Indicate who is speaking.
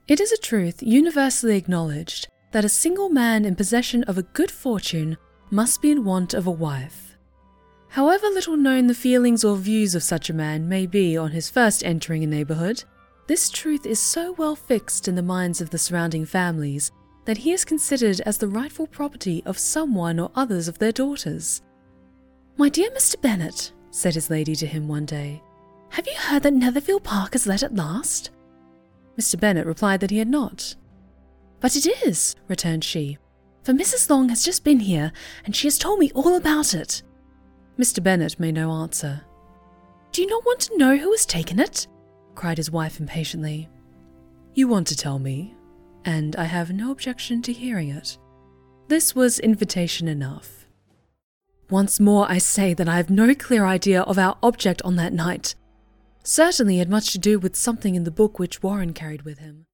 Speaker 1: It is a truth universally acknowledged that a single man in possession of a good fortune must be in want of a wife. However little known the feelings or views of such a man may be on his first entering a neighbourhood, this truth is so well fixed in the minds of the surrounding families that he is considered as the rightful property of someone or others of their daughters. "My dear Mr. Bennet," said his lady to him one day, "have you heard that Netherfield Park is let at last?" Mr. Bennet replied that he had not. "But it is," returned she, "for Mrs. Long has just been here, and she has told me all about it." Mr. Bennet made no answer. "Do you not want to know who has taken it?" cried his wife impatiently. "You want to tell me, and I have no objection to hearing it." This was invitation enough. "Once more I say that I have no clear idea of our object on that night. Certainly it had much to do with something in the book which Warren carried with him."